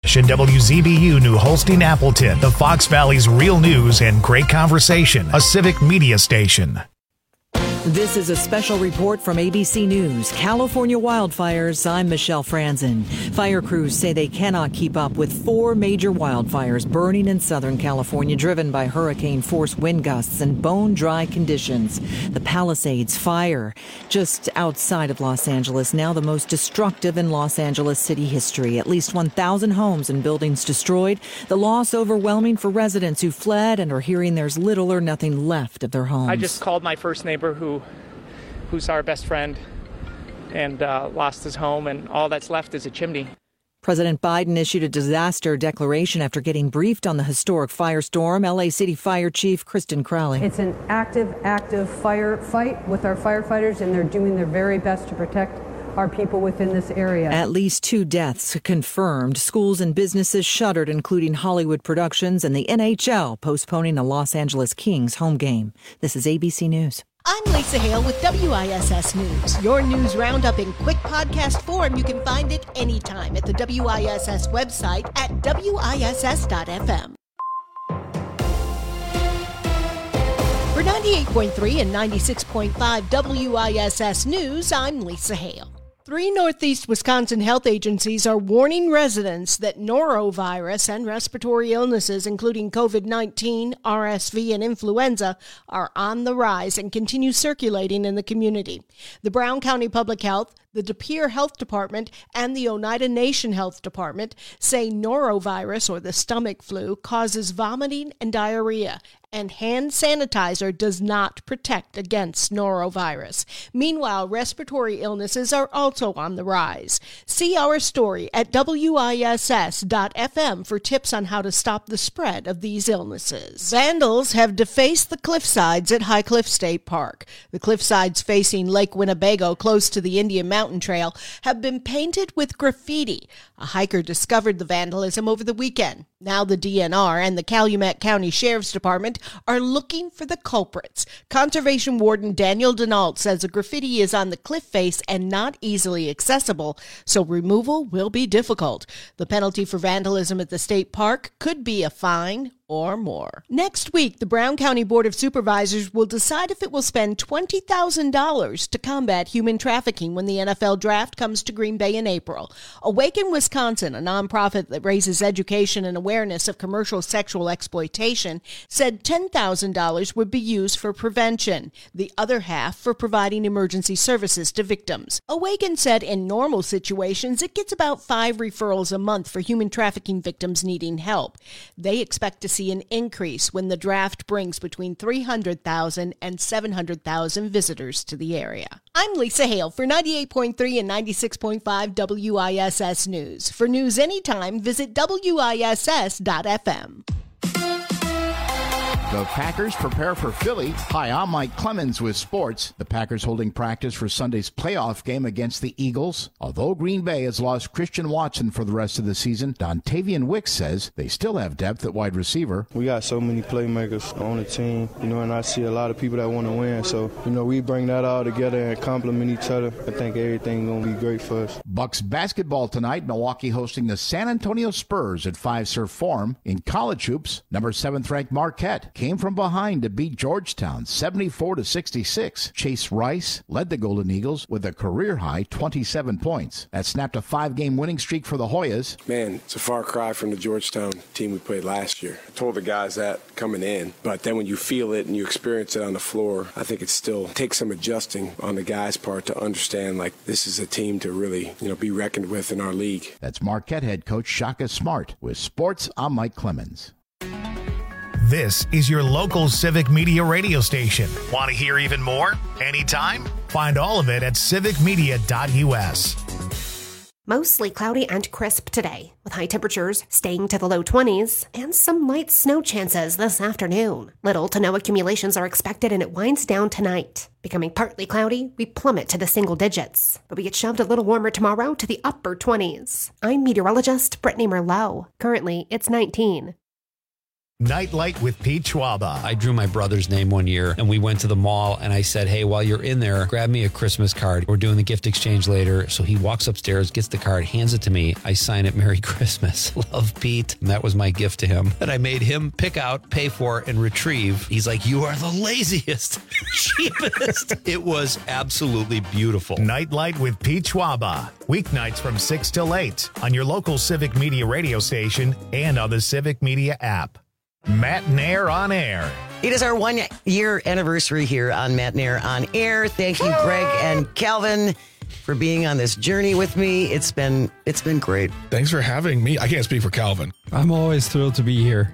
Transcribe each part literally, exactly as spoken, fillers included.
W Z B U New Holstein Appleton, the Fox Valley's real news and great conversation, a civic media station. This is a special report from A B C News. California wildfires. I'm Michelle Franzen. Fire crews say they cannot keep up with four major wildfires burning in Southern California, driven by hurricane-force wind gusts and bone-dry conditions. The Palisades fire, just outside of Los Angeles, now the most destructive in Los Angeles city history. At least one thousand homes and buildings destroyed. The loss overwhelming for residents who fled and are hearing there's little or nothing left of their homes. I just called my first neighbor who who's our best friend and uh, lost his home, and all that's left is a chimney. President Biden issued a disaster declaration after getting briefed on the historic firestorm. L A City Fire Chief Kristen Crowley. It's an active, active fire fight with our firefighters, and they're doing their very best to protect our people within this area. At least two deaths confirmed. Schools and businesses shuttered, including Hollywood Productions, and the N H L postponing a Los Angeles Kings home game. This is A B C News. I'm Lisa Hale with W I S S News. Your news roundup in quick podcast form. You can find it anytime at the W I S S website at W I S S dot F M. For ninety-eight point three and ninety-six point five W I S S News, I'm Lisa Hale. Three Northeast Wisconsin health agencies are warning residents that norovirus and respiratory illnesses, including COVID nineteen, R S V, and influenza, are on the rise and continue circulating in the community. The Brown County Public Health, the De Pere Health Department, and the Oneida Nation Health Department say norovirus, or the stomach flu, causes vomiting and diarrhea, and hand sanitizer does not protect against norovirus. Meanwhile, respiratory illnesses are also on the rise. See our story at W I S S dot F M for tips on how to stop the spread of these illnesses. Vandals have defaced the cliffsides at High Cliff State Park. The cliffsides facing Lake Winnebago, close to the Indian Mountain Trail, have been painted with graffiti. A hiker discovered the vandalism over the weekend. Now the D N R and the Calumet County Sheriff's Department are looking for the culprits. Conservation Warden Daniel Denault says the graffiti is on the cliff face and not easily accessible, so removal will be difficult. The penalty for vandalism at the state park could be a fine or more. Next week, the Brown County Board of Supervisors will decide if it will spend twenty thousand dollars to combat human trafficking when the N F L draft comes to Green Bay in April. Awaken Wisconsin, a nonprofit that raises education and awareness of commercial sexual exploitation, said ten thousand dollars would be used for prevention, the other half for providing emergency services to victims. Awaken said in normal situations, it gets about five referrals a month for human trafficking victims needing help. They expect to see an increase when the draft brings between three hundred thousand and seven hundred thousand visitors to the area. I'm Lisa Hale for ninety-eight point three and ninety-six point five W I S S News. For news anytime, visit W I S S dot F M. The Packers prepare for Philly. Hi, I'm Mike Clemens with sports. The Packers holding practice for Sunday's playoff game against the Eagles. Although Green Bay has lost Christian Watson for the rest of the season, Dontavian Wicks says they still have depth at wide receiver. We got so many playmakers on the team, you know, and I see a lot of people that want to win. So, you know, we bring that all together and complement each other. I think everything's going to be great for us. Bucks basketball tonight. Milwaukee hosting the San Antonio Spurs at Fiserv Forum. In college hoops, number seventh ranked Marquette came from behind to beat Georgetown seventy-four to sixty-six. Chase Rice led the Golden Eagles with a career-high twenty-seven points. That snapped a five-game winning streak for the Hoyas. Man, it's a far cry from the Georgetown team we played last year. I told the guys that coming in, but then when you feel it and you experience it on the floor, I think it still takes some adjusting on the guys' part to understand, like, this is a team to really, you know, be reckoned with in our league. That's Marquette head coach Shaka Smart. With sports, I'm Mike Clemens. This is your local civic media radio station. Want to hear even more? Anytime? Find all of it at civic media dot U S. Mostly cloudy and crisp today, with high temperatures staying to the low twenties and some light snow chances this afternoon. Little to no accumulations are expected, and it winds down tonight. Becoming partly cloudy, we plummet to the single digits, but we get shoved a little warmer tomorrow to the upper twenties. I'm meteorologist Brittany Merlot. Currently, it's nineteen. Nightlight with Pete Schwaba. I drew my brother's name one year, and we went to the mall, and I said, hey, while you're in there, grab me a Christmas card. We're doing the gift exchange later. So he walks upstairs, gets the card, hands it to me. I sign it, Merry Christmas. Love, Pete. And that was my gift to him that I made him pick out, pay for, and retrieve. He's like, you are the laziest, cheapest. It was absolutely beautiful. Nightlight with Pete Schwaba. Weeknights from six till eight on your local Civic Media radio station and on the Civic Media app. Matt Nair on Air. It is our one-year anniversary here on Matt Nair on Air. Thank you, Greg and Calvin, for being on this journey with me. It's been it's been great. Thanks for having me. I can't speak for Calvin. I'm always thrilled to be here.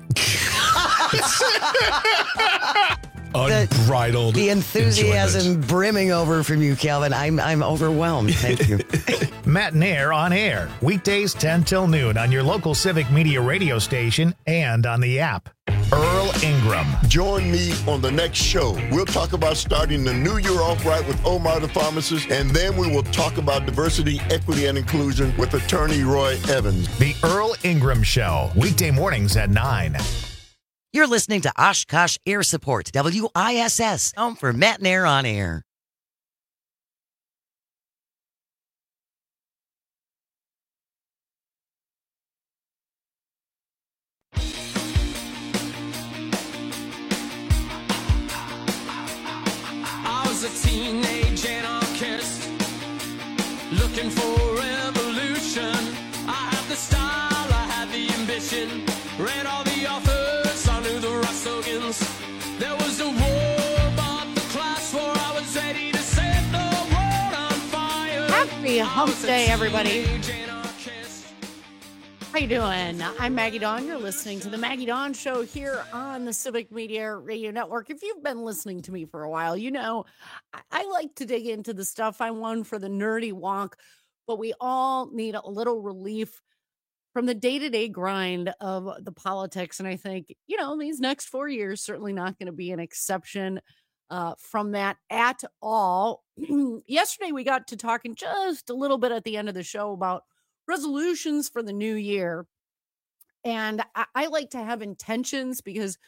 Unbridled The, the enthusiasm enjoyment. brimming over from you, Calvin. I'm I'm overwhelmed. Thank you. Matt Nair on Air. Weekdays ten till noon on your local Civic Media radio station and on the app. Earl Ingram. Join me on the next show. We'll talk about starting the new year off right with Omar the pharmacist, and then we will talk about diversity, equity, and inclusion with attorney Roy Evans. The Earl Ingram Show. Weekday mornings at nine. You're listening to Oshkosh Air Support, W I S S, home for Matt Nair on Air. I was a teenage anarchist looking for revolution. I had the style, I had the ambition, read all the authors, I knew the right slogans. There was a war, but the class war, I was ready to set the world on fire. Happy Hump Day, everybody. How you doing? I'm Maggie Dawn. You're listening to the Maggie Dawn Show here on the Civic Media Radio Network. If you've been listening to me for a while, you know I, I like to dig into the stuff. I'm one for the nerdy wonk, but we all need a little relief from the day-to-day grind of the politics. And I think, you know, these next four years certainly not going to be an exception uh, from that at all. Yesterday, we got to talking just a little bit at the end of the show about resolutions for the new year. And I, I like to have intentions, because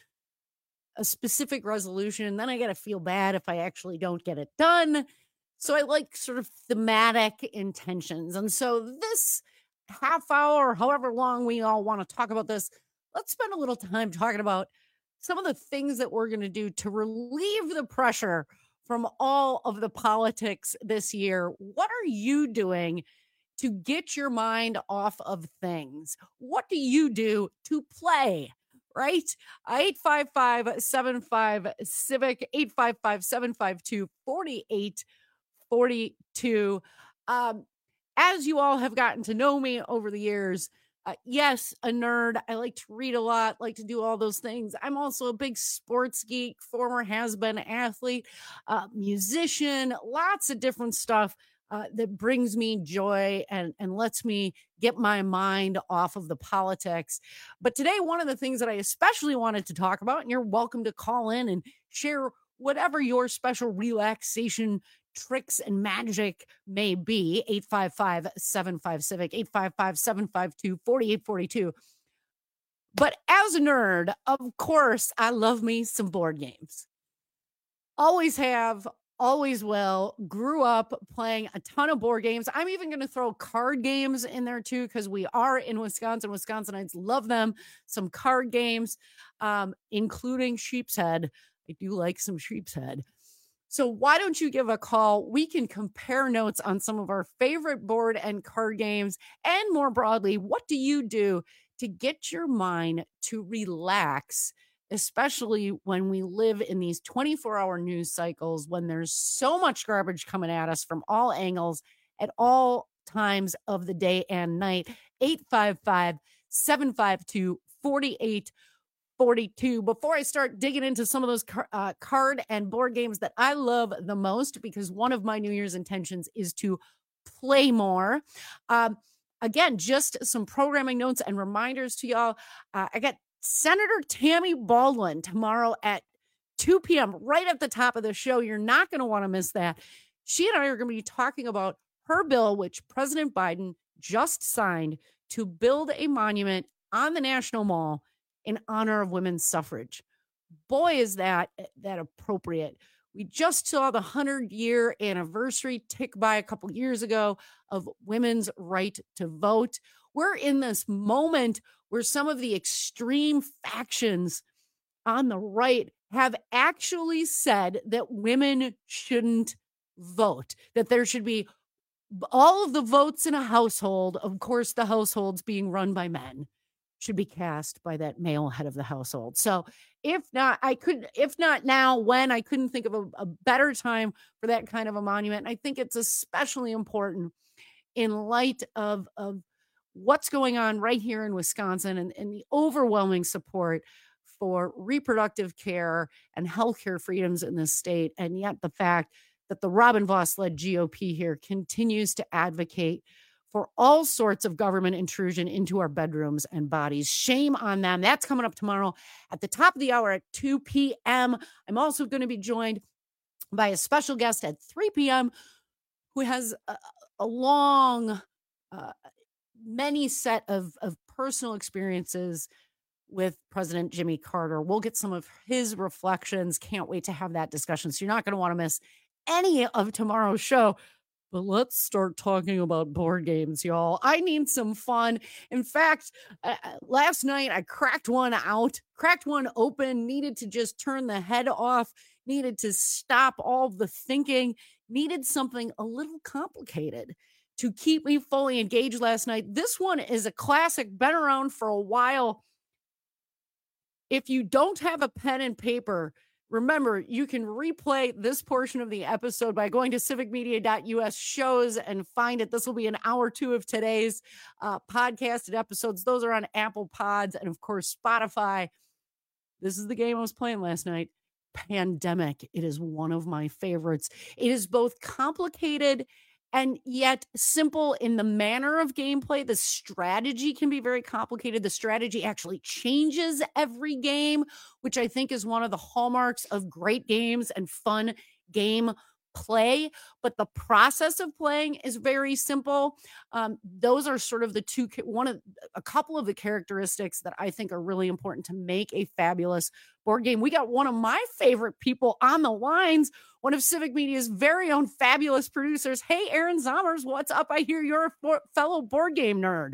a specific resolution, then I got to feel bad if I actually don't get it done. So I like sort of thematic intentions. And so this half hour, however long we all want to talk about this, let's spend a little time talking about some of the things that we're going to do to relieve the pressure from all of the politics this year. What are you doing to get your mind off of things? What do you do to play, right? eight five five, seven five, CIVIC, eight five five, seven five two, four eight four two. Um, as you all have gotten to know me over the years, uh, yes, a nerd. I like to read a lot, like to do all those things. I'm also a big sports geek, former has-been athlete, uh, musician, lots of different stuff. Uh, that brings me joy and, and lets me get my mind off of the politics. But today, one of the things that I especially wanted to talk about, and you're welcome to call in and share whatever your special relaxation tricks and magic may be, eight five five, seven five, CIVIC, eight five five, seven five two, four eight four two. But as a nerd, of course, I love me some board games. Always have, always will. Grew up playing a ton of board games. I'm even going to throw card games in there too, because we are in Wisconsin. Wisconsinites love them. Some card games, um, including Sheep's Head. I do like some Sheep's Head. So why don't you give a call? We can compare notes on some of our favorite board and card games. And more broadly, what do you do to get your mind to relax, especially when we live in these twenty-four hour news cycles, when there's so much garbage coming at us from all angles at all times of the day and night? eight five five, seven five two, four eight four two. Before I start digging into some of those car- uh, card and board games that I love the most, because one of my New Year's intentions is to play more. Um, again, just some programming notes and reminders to y'all. Uh, I got Senator Tammy Baldwin tomorrow at two p.m. right at the top of the show. You're not going to want to miss that. She and I are going to be talking about her bill, which President Biden just signed, to build a monument on the National Mall in honor of women's suffrage. Boy, is that that appropriate. We just saw the hundred-year anniversary tick by a couple years ago of women's right to vote. We're in this moment where some of the extreme factions on the right have actually said that women shouldn't vote, that there should be all of the votes in a household, of course, the households being run by men, should be cast by that male head of the household. So if not, I could, if not now, when? I couldn't think of a, a better time for that kind of a monument. And I think it's especially important in light of, of what's going on right here in Wisconsin and, and the overwhelming support for reproductive care and healthcare freedoms in this state. And yet the fact that the Robin Vos-led G O P here continues to advocate for all sorts of government intrusion into our bedrooms and bodies. Shame on them. That's coming up tomorrow at the top of the hour at two p.m. I'm also going to be joined by a special guest at three p.m. who has a, a long, uh, many set of, of personal experiences with President Jimmy Carter. We'll get some of his reflections. Can't wait to have that discussion. So you're not going to want to miss any of tomorrow's show. But let's start talking about board games, y'all. I need some fun. In fact, uh, last night I cracked one out, cracked one open, needed to just turn the head off, needed to stop all the thinking, needed something a little complicated to keep me fully engaged last night. This one is a classic, been around for a while. If you don't have a pen and paper, remember, you can replay this portion of the episode by going to civic media dot U S shows and find it. This will be an hour two of today's uh, podcasted episodes. Those are on Apple Pods and, of course, Spotify. This is the game I was playing last night. Pandemic. It is one of my favorites. It is both complicated and yet simple in the manner of gameplay. The strategy can be very complicated. The strategy actually changes every game, which I think is one of the hallmarks of great games and fun game play. But the process of playing is very simple. Um, those are sort of the two, one of a couple of the characteristics that I think are really important to make a fabulous board game. We got one of my favorite people on the lines, one of Civic Media's very own fabulous producers. Hey, Aaron Zomers, what's up? I hear you're a for- fellow board game nerd.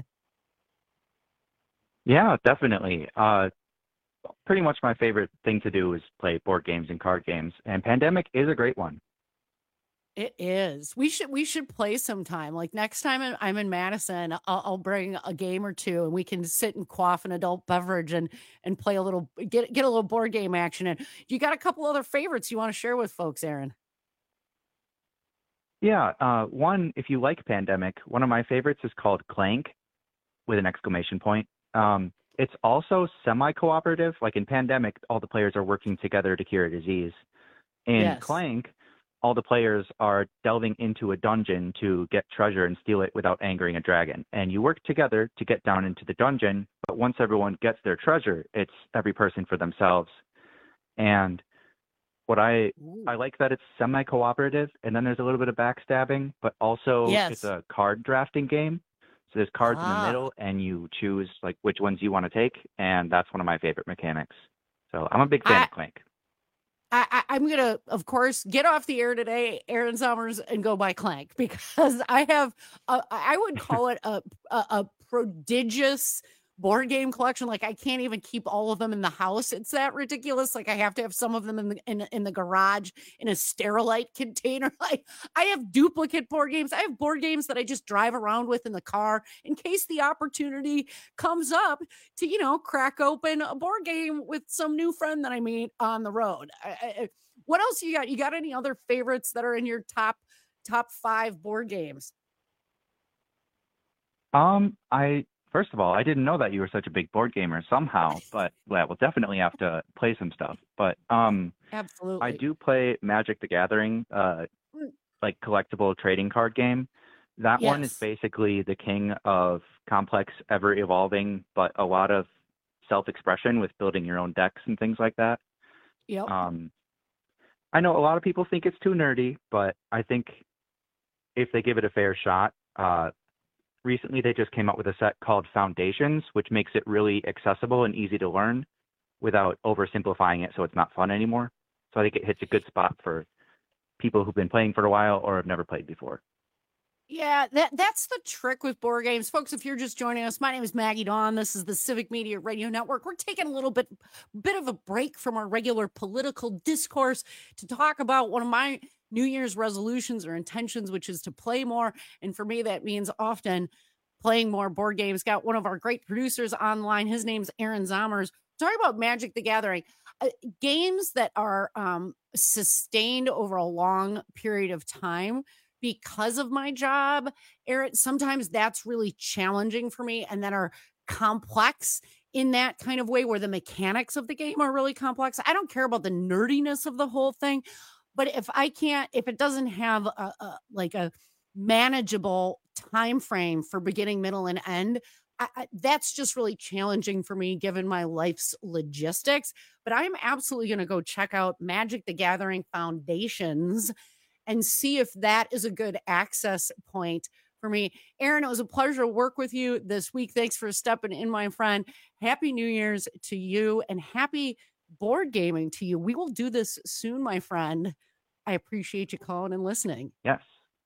Yeah, definitely. Uh, pretty much my favorite thing to do is play board games and card games, and Pandemic is a great one. It is. We should we should play sometime. Like next time I'm in Madison, I'll, I'll bring a game or two, and we can sit and quaff an adult beverage and and play a little get get a little board game action. And you got a couple other favorites you want to share with folks, Aaron? Yeah, uh, one, if you like Pandemic, one of my favorites is called Clank with an exclamation point. Um, it's also semi-cooperative. Like in Pandemic, all the players are working together to cure a disease. In Yes. Clank, all the players are delving into a dungeon to get treasure and steal it without angering a dragon. And you work together to get down into the dungeon, but once everyone gets their treasure, it's every person for themselves. And what I I like that it's semi-cooperative, and then there's a little bit of backstabbing, but also Yes. it's a card drafting game. So there's cards in Ah. the middle, and you choose like which ones you want to take, and that's one of my favorite mechanics. So I'm a big fan I- of Clank. I, I, I'm going to, of course, get off the air today, Aaron Summers, and go buy Clank because I have, a, I would call it a, a, a prodigious board game collection. Like I can't even keep all of them in the house. It's that ridiculous. Like I have to have some of them in the, in, in the garage in a Sterilite container. Like I have duplicate board games. I have board games that I just drive around with in the car in case the opportunity comes up to, you know, crack open a board game with some new friend that I meet on the road. I, I, what else you got? You got any other favorites that are in your top, top five board games? Um, I first of all, I didn't know that you were such a big board gamer somehow, but yeah, we'll definitely have to play some stuff. But um, Absolutely. I do play Magic the Gathering, uh, like collectible trading card game. That one is Yes. basically the king of complex, ever evolving, but a lot of self-expression with building your own decks and things like that. Yep. Um, I know a lot of people think it's too nerdy, but I think if they give it a fair shot, uh, recently they just came out with a set called Foundations, which makes it really accessible and easy to learn without oversimplifying it so it's not fun anymore. So I think it hits a good spot for people who've been playing for a while or have never played before. Yeah, that that's the trick with board games. Folks, if you're just joining us, my name is Maggie Dawn. This is the Civic Media Radio Network. We're taking a little bit bit of a break from our regular political discourse to talk about one of my New Year's resolutions or intentions, which is to play more. And for me, that means often playing more board games. Got one of our great producers online. His name's Aaron Zomers. Talking about Magic the Gathering. Uh, games that are um, sustained over a long period of time. Because of my job, Aaron, sometimes that's really challenging for me and that are complex in that kind of way where the mechanics of the game are really complex. I don't care about the nerdiness of the whole thing, but if I can't, if it doesn't have a, a like a manageable time frame for beginning, middle, and end, I, I, that's just really challenging for me given my life's logistics. But I'm absolutely going to go check out Magic the Gathering Foundations and see if that is a good access point for me. Aaron, it was a pleasure to work with you this week. Thanks for stepping in, my friend. Happy New Year's to you and happy board gaming to you. We will do this soon, my friend. I appreciate you calling and listening. Yes.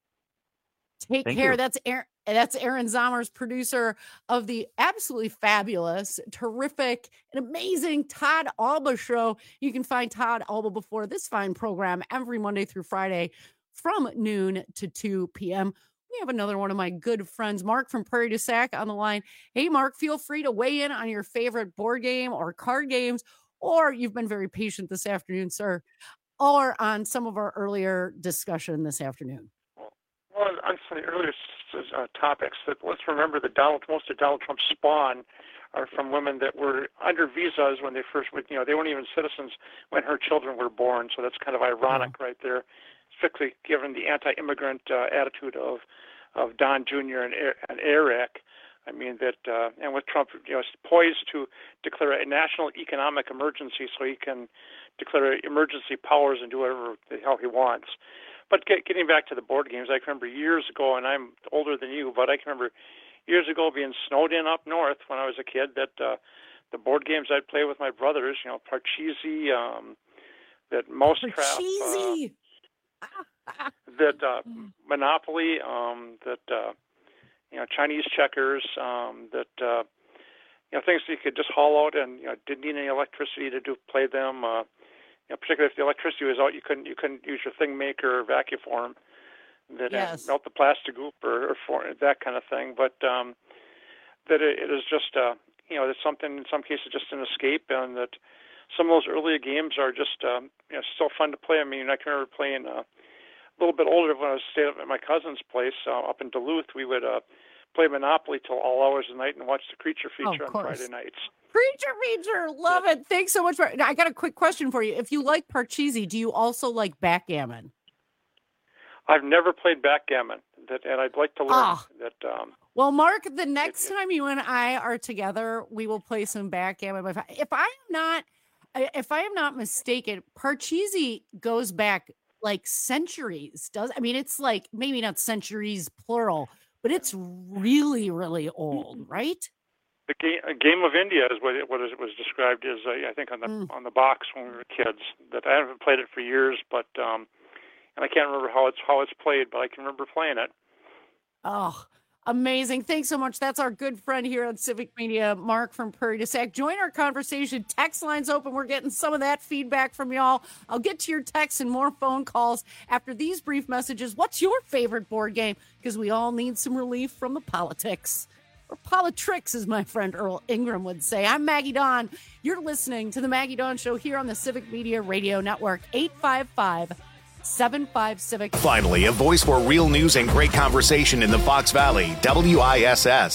Take Thank care. you. That's Aaron. That's Aaron Zomers, producer of the absolutely fabulous, terrific, and amazing Todd Alba Show. You can find Todd Alba before this fine program every Monday through Friday from noon to two p.m. We have another one of my good friends, Mark from Prairie du Sac, on the line. Hey, Mark, feel free to weigh in on your favorite board game or card games, or you've been very patient this afternoon, sir, or on some of our earlier discussion this afternoon. Well, on some of the earlier uh, topics, that let's remember that Donald, most of Donald Trump's spawn are from women that were under visas when they first, you know, they weren't even citizens when her children were born. So that's kind of ironic right there, strictly given the anti-immigrant uh, attitude of of Don Junior and, and Eric. I mean that, uh, and with Trump, you know, poised to declare a national economic emergency, so he can declare emergency powers and do whatever the hell he wants. But get, getting back to the board games, I can remember years ago, and I'm older than you, but I can remember years ago being snowed in up north when I was a kid, that uh, the board games I'd play with my brothers, you know, Parcheesi, um, that Mousetrap, Parcheesi. Uh, that uh, Monopoly, um, that, uh, you know, Chinese checkers, um, that, uh, you know, things that you could just haul out and, you know, didn't need any electricity to do play them. Uh, You know, particularly if the electricity was out, you couldn't you couldn't use your thing maker or vacuum form that Yes. melt the plastic goop or, or for, that kind of thing. But um, that it, it is just uh, you know, it's something in some cases just an escape, and that some of those earlier games are just um, you know, still fun to play. I mean, I can remember playing uh, a little bit older when I was staying up at my cousin's place uh, up in Duluth. We would uh, play Monopoly till all hours of the night and watch the Creature feature Of on course. Friday nights. Creature feature, love it. Thanks so much for. I got a quick question for you. If you like Parcheesi, do you also like backgammon? I've never played backgammon, that, and I'd like to learn Ah. that. Um, Well, Mark, the next time you and I are together, we will play some backgammon. If I, if I am not, if I am not mistaken, Parcheesi goes back like centuries. Does I mean it's like maybe not centuries plural, but it's really, really old, right? The game, a game of India is what it, what it was described as. Uh, I think on the Mm. on the box when we were kids. That I haven't played it for years, but um, and I can't remember how it's how it's played, but I can remember playing it. Oh, amazing. Thanks so much. That's our good friend here on Civic Media, Mark from Prairie du Sac. Join our conversation. Text lines open. We're getting some of that feedback from y'all. I'll get to your texts and more phone calls after these brief messages. What's your favorite board game? Because we all need some relief from the politics. Or politricks, as my friend Earl Ingram would say. I'm Maggie Dawn. You're listening to the Maggie Dawn Show here on the Civic Media Radio Network. eight five five, seven five, Civic. Finally, a voice for real news and great conversation in the Fox Valley, W I S S.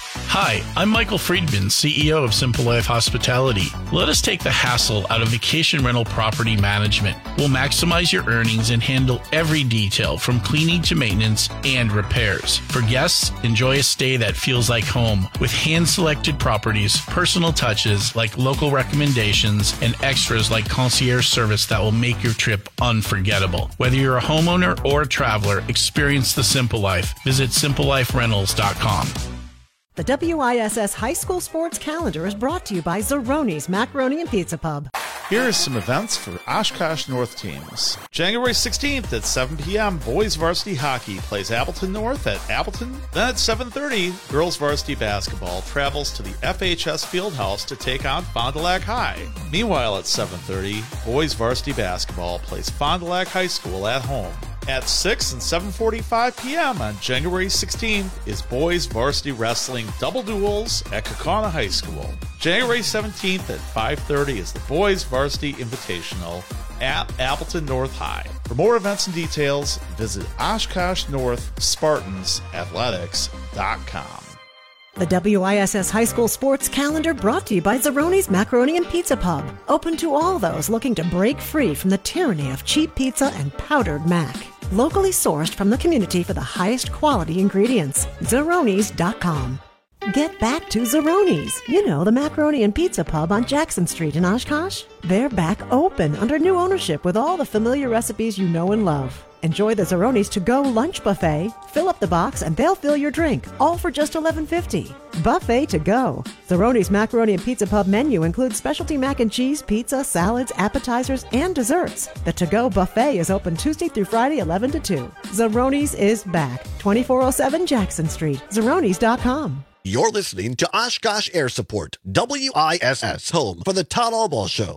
Hi, I'm Michael Friedman, C E O of Simple Life Hospitality. Let us take the hassle out of vacation rental property management. We'll maximize your earnings and handle every detail from cleaning to maintenance and repairs. For guests, enjoy a stay that feels like home with hand-selected properties, personal touches like local recommendations, and extras like concierge service that will make your trip unforgettable. Whether you're a homeowner or a traveler, experience the Simple Life. Visit simple life rentals dot com. The W I S S High School Sports Calendar is brought to you by Zeroni's Macaroni and Pizza Pub. Here are some events for Oshkosh North teams. January sixteenth at seven p.m., boys varsity hockey plays Appleton North at Appleton. Then at seven thirty, girls varsity basketball travels to the F H S Fieldhouse to take on Fond du Lac High. Meanwhile, at seven thirty, boys varsity basketball plays Fond du Lac High School at home. At six and seven forty-five p.m. on January sixteenth is boys varsity wrestling double duels at Kaukauna High School. January seventeenth at five thirty is the boys varsity invitational at Appleton North High. For more events and details, visit Oshkosh North Spartans Athletics dot com. The W I S S High School Sports Calendar brought to you by Zeroni's Macaroni and Pizza Pub. Open to all those looking to break free from the tyranny of cheap pizza and powdered mac. Locally sourced from the community for the highest quality ingredients. Zeronis dot com. Get back to Zeroni's. You know, the Macaroni and Pizza Pub on Jackson Street in Oshkosh. They're back open under new ownership with all the familiar recipes you know and love. Enjoy the Zeroni's to-go lunch buffet. Fill up the box and they'll fill your drink, all for just eleven fifty. Buffet to go. Zeroni's Macaroni and Pizza Pub menu includes specialty mac and cheese, pizza, salads, appetizers, and desserts. The to-go buffet is open Tuesday through Friday, eleven to two. Zeroni's is back. twenty-four oh seven Jackson Street. Zeronis dot com. You're listening to Oshkosh Air Support, W I S S, home for the Todd Albaugh Show.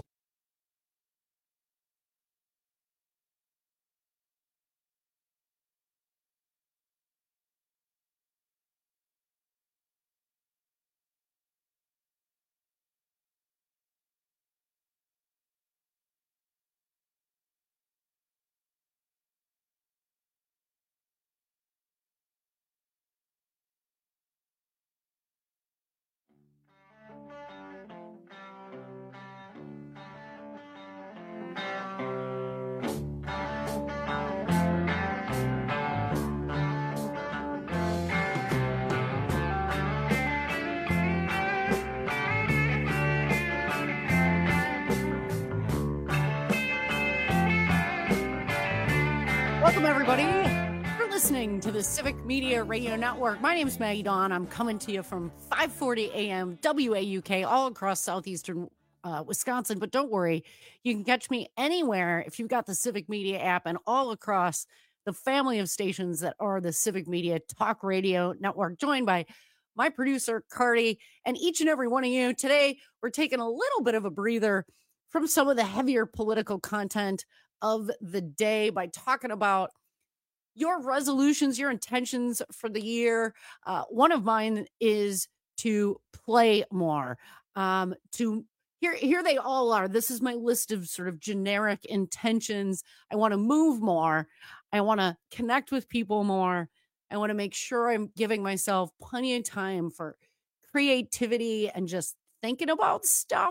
Welcome, everybody. You're listening to the Civic Media Radio Network. My name is Maggie Dawn. I'm coming to you from five forty a.m. W A U K all across southeastern uh, Wisconsin. But don't worry, you can catch me anywhere if you've got the Civic Media app and all across the family of stations that are the Civic Media Talk Radio Network, joined by my producer, Cardi, and each and every one of you. Today, we're taking a little bit of a breather from some of the heavier political content of the day by talking about your resolutions, your intentions for the year. Uh, one of mine is to play more. Um, to here, here they all are. This is my list of sort of generic intentions. I want to move more. I want to connect with people more. I want to make sure I'm giving myself plenty of time for creativity and just thinking about stuff.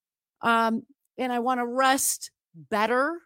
Um, and I want to rest better.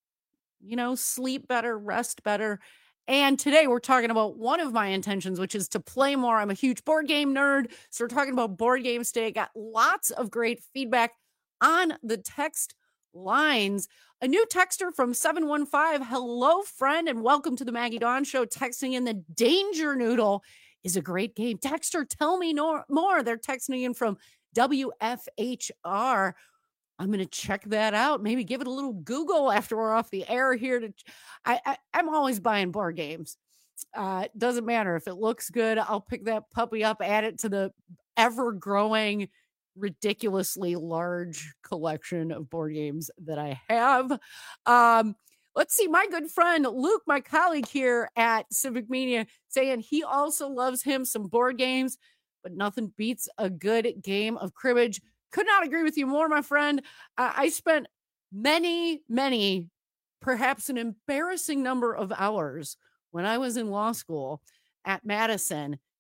You know, sleep better, rest better. And today we're talking about one of my intentions, which is to play more. I'm a huge board game nerd. So we're talking about board games today. Got lots of great feedback on the text lines. A new texter from seven one five. Hello, friend, and welcome to the Maggie Dawn Show. Texting in the Danger Noodle is a great game. Texter, tell me no, more. They're texting in from W F H R. I'm going to check that out. Maybe give it a little Google after we're off the air here. To, I, I, I'm always buying board games. Uh, it doesn't matter. If it looks good, I'll pick that puppy up, add it to the ever-growing, ridiculously large collection of board games that I have. Um, let's see. My good friend, Luke, my colleague here at Civic Media, saying he also loves him some board games, but nothing beats a good game of cribbage. Could not agree with you more, my friend. Uh, I spent many, many, perhaps an embarrassing number of hours when I was in law school at Madison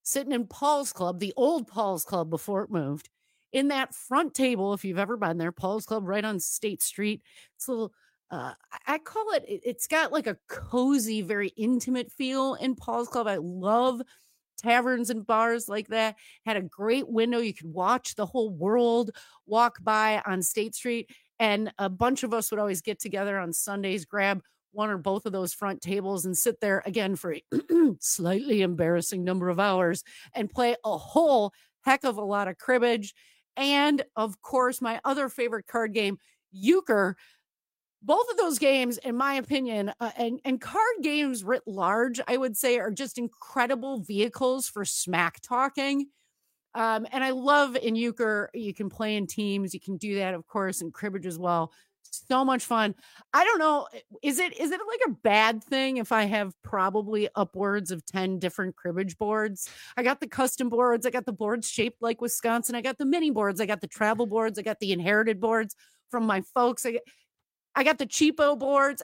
sitting in Paul's Club, the old Paul's Club before it moved, in that front table, if you've ever been there, Paul's Club right on State Street. It's a little, uh, I call it, it's got like a cozy, very intimate feel in Paul's Club. I love taverns and bars like that. Had a great window. You could watch the whole world walk by on State Street. And a bunch of us would always get together on Sundays, grab one or both of those front tables and sit there again for a slightly embarrassing number of hours and play a whole heck of a lot of cribbage. And of course, my other favorite card game, euchre. Both of those games, in my opinion, uh, and, and card games writ large, I would say, are just incredible vehicles for smack talking. Um, and I love in euchre, you can play in teams. You can do that, of course, in cribbage as well. So much fun. I don't know. Is it is it like a bad thing if I have probably upwards of ten different cribbage boards? I got the custom boards. I got the boards shaped like Wisconsin. I got the mini boards. I got the travel boards. I got the inherited boards from my folks. I, I got the cheapo boards.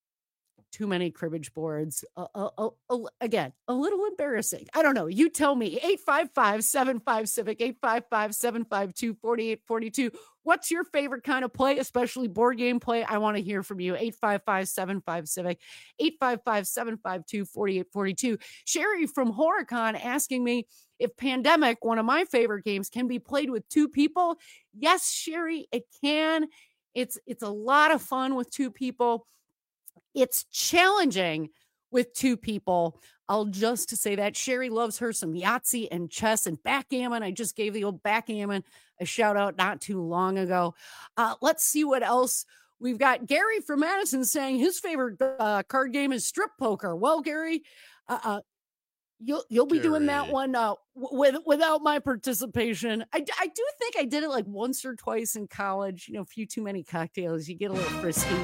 Too many cribbage boards. Uh, uh, uh, uh, again, a little embarrassing. I don't know. You tell me. eight five five, seven five, Civic, eight five five, seven five two, four eight four two. What's your favorite kind of play, especially board game play? I want to hear from you. eight five five, seven five, Civic, eight five five, seven five two, four eight four two. Sherry from Horicon asking me if Pandemic, one of my favorite games, can be played with two people. Yes, Sherry, it can. It's, it's a lot of fun with two people. It's challenging with two people. I'll just say that Sherry loves her some Yahtzee and chess and backgammon. I just gave the old backgammon a shout out not too long ago. Uh, let's see what else we've got. Gary from Madison saying his favorite uh, card game is strip poker. Well, Gary, uh, uh, you'll you'll be Gary. doing that one uh, with without my participation. I, I do think I did it like once or twice in college. You know, a few too many cocktails, you get a little frisky.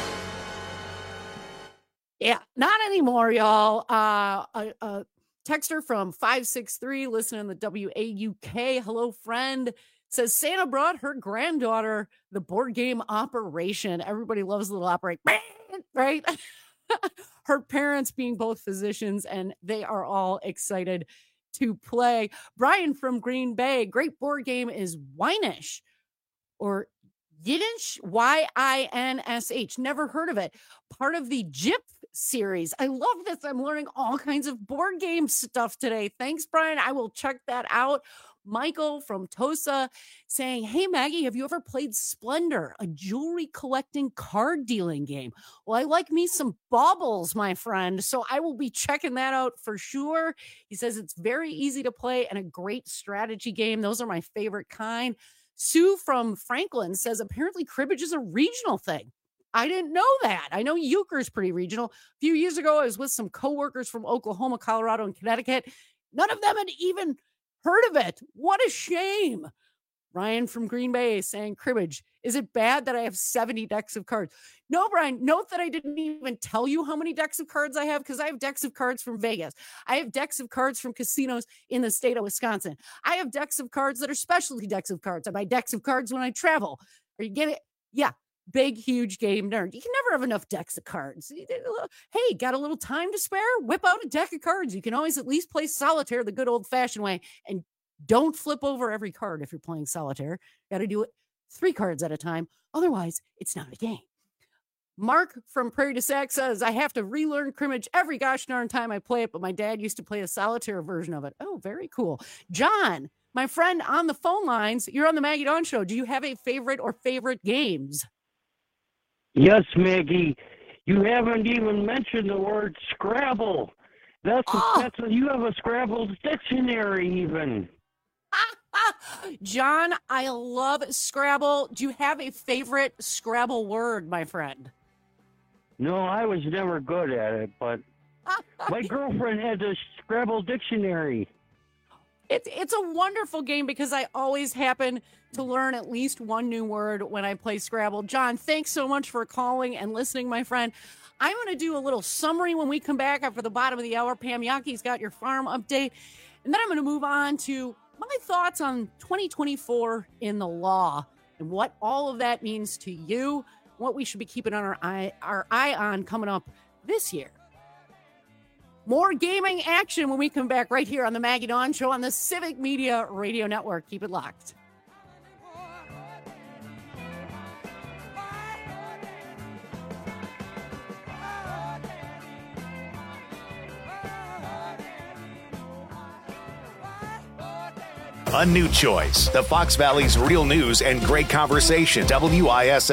Yeah, not anymore, y'all. Uh, a, a texter from five six three, listening to the W A U K. Hello, friend. Says Santa brought her granddaughter the board game Operation. Everybody loves the little operation, right? Her parents being both physicians, and they are all excited to play. Brian from Green Bay, great board game is Winsh or Yiddish, Y I N S H. Never heard of it. Part of the J I P series. I love this. I'm learning all kinds of board game stuff today. Thanks, Brian. I will check that out. Michael from Tosa saying, hey, Maggie, have you ever played Splendor, a jewelry collecting card dealing game? Well, I like me some baubles, my friend. So I will be checking that out for sure. He says it's very easy to play and a great strategy game. Those are my favorite kind. Sue from Franklin says apparently cribbage is a regional thing. I didn't know that. I know euchre is pretty regional. A few years ago, I was with some coworkers from Oklahoma, Colorado, and Connecticut. None of them had even heard of it. What a shame. Ryan from Green Bay saying cribbage. Is it bad that I have seventy decks of cards? No, Brian, note that I didn't even tell you how many decks of cards I have because I have decks of cards from Vegas. I have decks of cards from casinos in the state of Wisconsin. I have decks of cards that are specialty decks of cards. I buy decks of cards when I travel. Are you getting it? Yeah. Big, huge game nerd. You can never have enough decks of cards. Hey, got a little time to spare? Whip out a deck of cards. You can always at least play solitaire the good old-fashioned way. And don't flip over every card if you're playing solitaire. Got to do it three cards at a time. Otherwise, it's not a game. Mark from Prairie du Sac says, I have to relearn cribbage every gosh darn time I play it, but my dad used to play a solitaire version of it. Oh, very cool. John, my friend on the phone lines, you're on the Maggie Dawn Show. Do you have a favorite or favorite games? Yes, Maggie. You haven't even mentioned the word Scrabble. That's oh. that's a, you have a Scrabble dictionary even. John, I love Scrabble. Do you have a favorite Scrabble word, my friend? No, I was never good at it, but my girlfriend had a Scrabble dictionary. It's it's a wonderful game because I always happen to learn at least one new word when I play Scrabble. John, thanks so much for calling and listening, my friend. I'm going to do a little summary when we come back after the bottom of the hour. Pam Yankey's got your farm update. And then I'm going to move on to my thoughts on twenty twenty-four in the law and what all of that means to you, what we should be keeping on our eye, our eye on coming up this year. More gaming action when we come back right here on the Maggie Dawn Show on the Civic Media Radio Network. Keep it locked. A new choice. The Fox Valley's real news and great conversation. W I S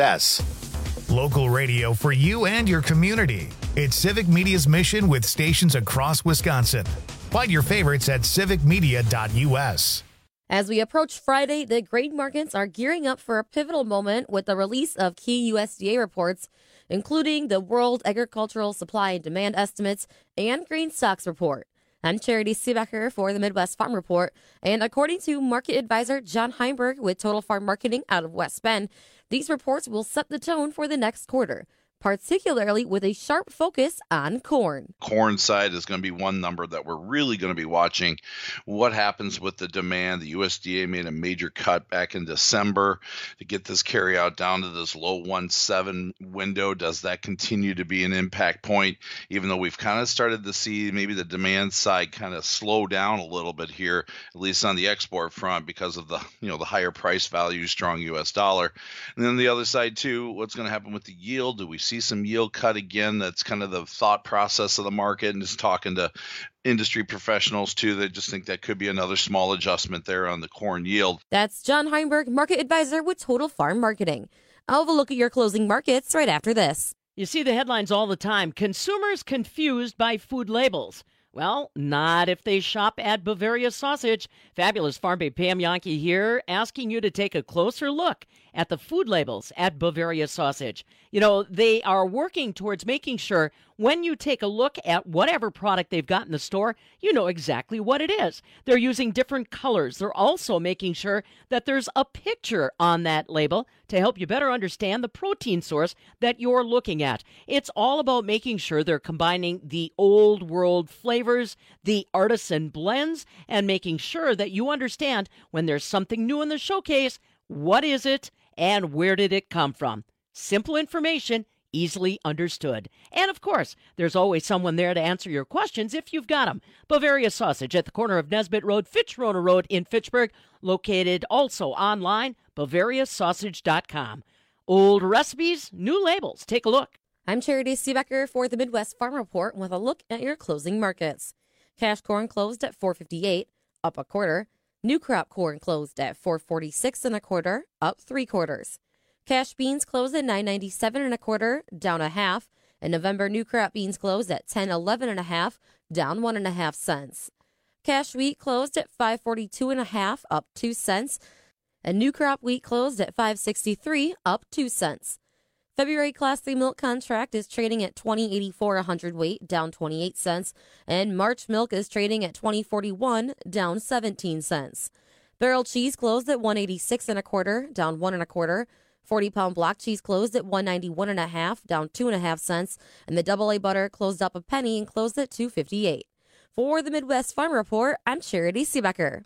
S. Local radio for you and your community. It's Civic Media's mission with stations across Wisconsin. Find your favorites at civic media dot U S. As we approach Friday, the grain markets are gearing up for a pivotal moment with the release of key U S D A reports, including the World Agricultural Supply and Demand Estimates and Grain Stocks Report. I'm Charity Seebecker for the Midwest Farm Report, and according to market advisor John Heinberg with Total Farm Marketing out of West Bend, these reports will set the tone for the next quarter, particularly with a sharp focus on corn. Corn side is going to be one number that we're really going to be watching. What happens with the demand? The U S D A made a major cut back in December to get this carry out down to this low one seven window. Does that continue to be an impact point, even though we've kind of started to see maybe the demand side kind of slow down a little bit here, at least on the export front, because of the, you know, the higher price value, strong U S dollar. And then the other side too, what's going to happen with the yield? Do we see some yield cut again? That's kind of the thought process of the market, and just talking to industry professionals too, they just think that could be another small adjustment there on the corn yield. That's John Heinberg, market advisor with Total Farm Marketing. I'll have a look at your closing markets right after this. You see the headlines all the time. Consumers confused by food labels. Well, not if they shop at Bavaria Sausage. Fabulous Farm Babe Pam Yankee here, asking you to take a closer look at the food labels at Bavaria Sausage. You know, they are working towards making sure when you take a look at whatever product they've got in the store, you know exactly what it is. They're using different colors. They're also making sure that there's a picture on that label to help you better understand the protein source that you're looking at. It's all about making sure they're combining the old world flavors, the artisan blends, and making sure that you understand when there's something new in the showcase, what is it and where did it come from? Simple information, easily understood. And of course, there's always someone there to answer your questions if you've got them. Bavaria Sausage at the corner of Nesbitt Road, Fitchrona Road in Fitchburg, located also online, bavaria sausage dot com. Old recipes, new labels. Take a look. I'm Charity Seebecker for the Midwest Farm Report with a look at your closing markets. Cash corn closed at four fifty-eight, up a quarter. New crop corn closed at four forty-six and a quarter, up three quarters. Cash beans closed at nine ninety-seven and a quarter, down a half. And November new crop beans closed at ten eleven and a half, down one and a half cents. Cash wheat closed at five forty-two and a half, up two cents. And new crop wheat closed at five sixty-three, up two cents. February Class three milk contract is trading at twenty eighty-four a hundredweight, down twenty-eight cents, and March milk is trading at twenty forty-one, down seventeen cents. Barrel cheese closed at one eighty-six and a quarter, down one and a quarter. forty pound block cheese closed at one ninety-one and a half, down two and a half cents, and the double A butter closed up a penny and closed at two fifty-eight. For the Midwest Farm Report, I'm Charity Seebecker.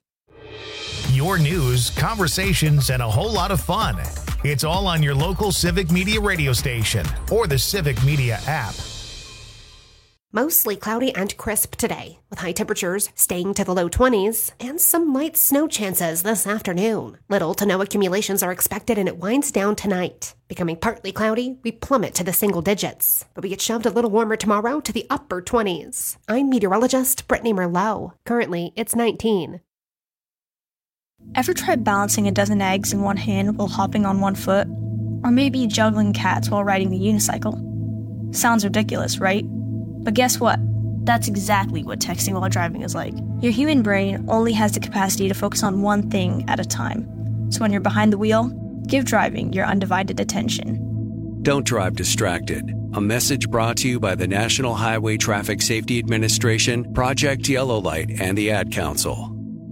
Your news, conversations, and a whole lot of fun. It's all on your local Civic Media radio station or the Civic Media app. Mostly cloudy and crisp today, with high temperatures staying to the low twenties and some light snow chances this afternoon. Little to no accumulations are expected and it winds down tonight. Becoming partly cloudy, we plummet to the single digits, but we get shoved a little warmer tomorrow to the upper twenties. I'm meteorologist Brittany Merlot. Currently, it's nineteen. Ever tried balancing a dozen eggs in one hand while hopping on one foot? Or maybe juggling cats while riding a unicycle? Sounds ridiculous, right? But guess what? That's exactly what texting while driving is like. Your human brain only has the capacity to focus on one thing at a time. So when you're behind the wheel, give driving your undivided attention. Don't drive distracted. A message brought to you by the National Highway Traffic Safety Administration, Project Yellow Light, and the Ad Council.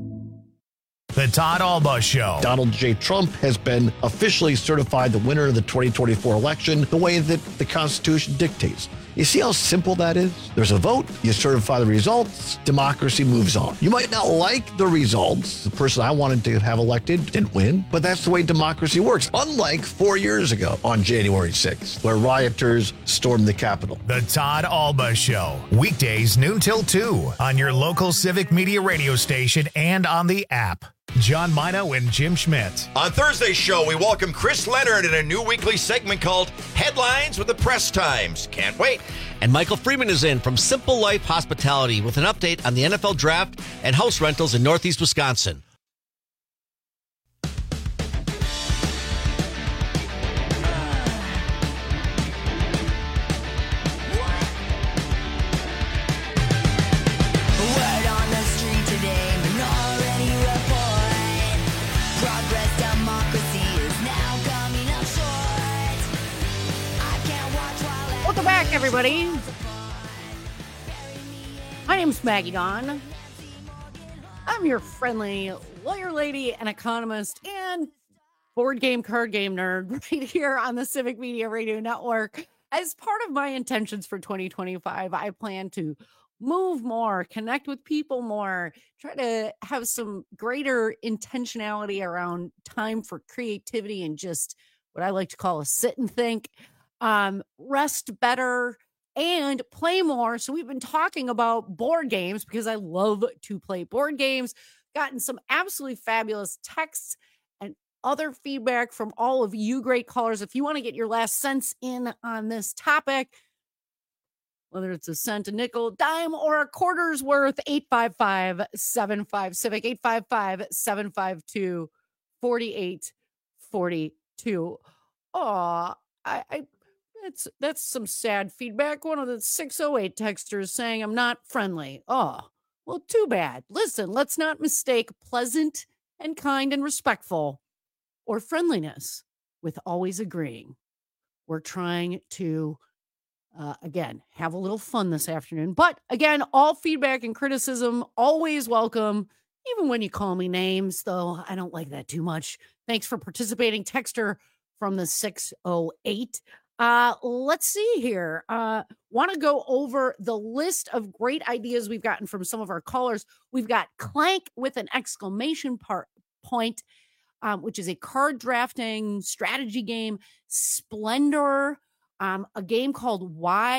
The Todd Alba Show. Donald J. Trump has been officially certified the winner of the twenty twenty-four election the way that the Constitution dictates. You see how simple that is? There's a vote, you certify the results, democracy moves on. You might not like the results. The person I wanted to have elected didn't win, but that's the way democracy works. Unlike four years ago on January sixth, where rioters stormed the Capitol. The Todd Alba Show, weekdays noon till two on your local Civic Media radio station and on the app. John Mino and Jim Schmidt. On Thursday's show, we welcome Chris Leonard in a new weekly segment called Headlines with the Press Times. Can't wait. And Michael Freeman is in from Simple Life Hospitality with an update on the N F L Draft and house rentals in Northeast Wisconsin. Everybody, my name's Maggie Dawn. I'm your friendly lawyer lady and economist and board game card game nerd right here on the Civic Media Radio Network. As part of my intentions for twenty twenty-five, I plan to move more, connect with people more, try to have some greater intentionality around time for creativity and just what I like to call a sit and think. Um, rest better and play more. So we've been talking about board games because I love to play board games. Gotten some absolutely fabulous texts and other feedback from all of you great callers. If you want to get your last cents in on this topic, whether it's a cent, a nickel, dime, or a quarter's worth, eight five five, seven five Civic, eight five five, seven five two, four eight four two. Oh, I, I That's that's some sad feedback. One of the six oh eight texters saying I'm not friendly. Oh, well, too bad. Listen, let's not mistake pleasant and kind and respectful or friendliness with always agreeing. We're trying to, uh, again, have a little fun this afternoon. But again, all feedback and criticism always welcome, even when you call me names, though I don't like that too much. Thanks for participating, texter from the six oh eight. Uh, let's see here. Uh, want to go over the list of great ideas we've gotten from some of our callers. We've got Clank with an exclamation part point, um, which is a card drafting strategy game. Splendor, um, a game called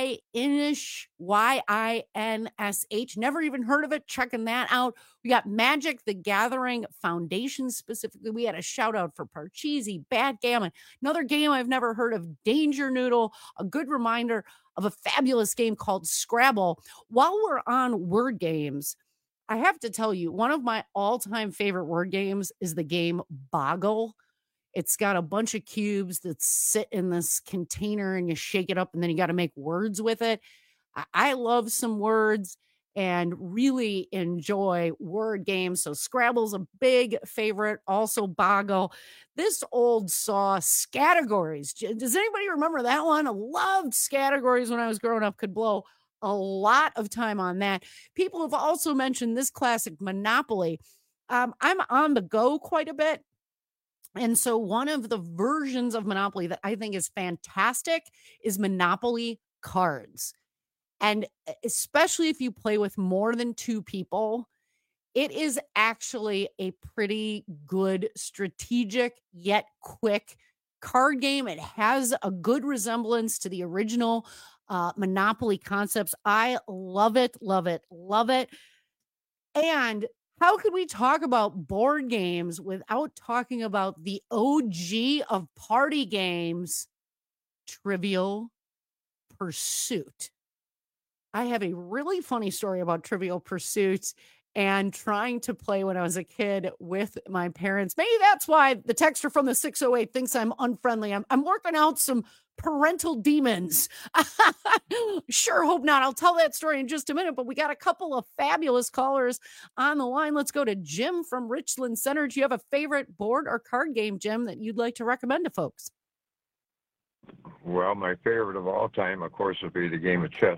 Y-Inish, Y I N S H. Never even heard of it. Checking that out. We got Magic the Gathering Foundation specifically. We had a shout out for Parcheesi, Backgammon. Another game I've never heard of, Danger Noodle. A good reminder of a fabulous game called Scrabble. While we're on word games, I have to tell you, one of my all-time favorite word games is the game Boggle. It's got a bunch of cubes that sit in this container and you shake it up and then you got to make words with it. I, I love some words and really enjoy word games. So Scrabble's a big favorite. Also Boggle. This old saw, Scattergories. Does anybody remember that one? I loved Scattergories when I was growing up. Could blow a lot of time on that. People have also mentioned this classic Monopoly. Um, I'm on the go quite a bit. And so one of the versions of Monopoly that I think is fantastic is Monopoly cards. And especially if you play with more than two people, it is actually a pretty good strategic yet quick card game. It has a good resemblance to the original uh, Monopoly concepts. I love it, love it, love it. And how could we talk about board games without talking about the O G of party games, Trivial Pursuit? I have a really funny story about Trivial Pursuit and trying to play when I was a kid with my parents. Maybe that's why the texter from the six oh eight thinks I'm unfriendly. I'm, I'm working out some parental demons. Sure hope not. I'll tell that story in just a minute, but we got a couple of fabulous callers on the line. Let's go to Jim from Richland Center. Do you have a favorite board or card game, Jim, that you'd like to recommend to folks? Well, my favorite of all time, of course, would be the game of chess.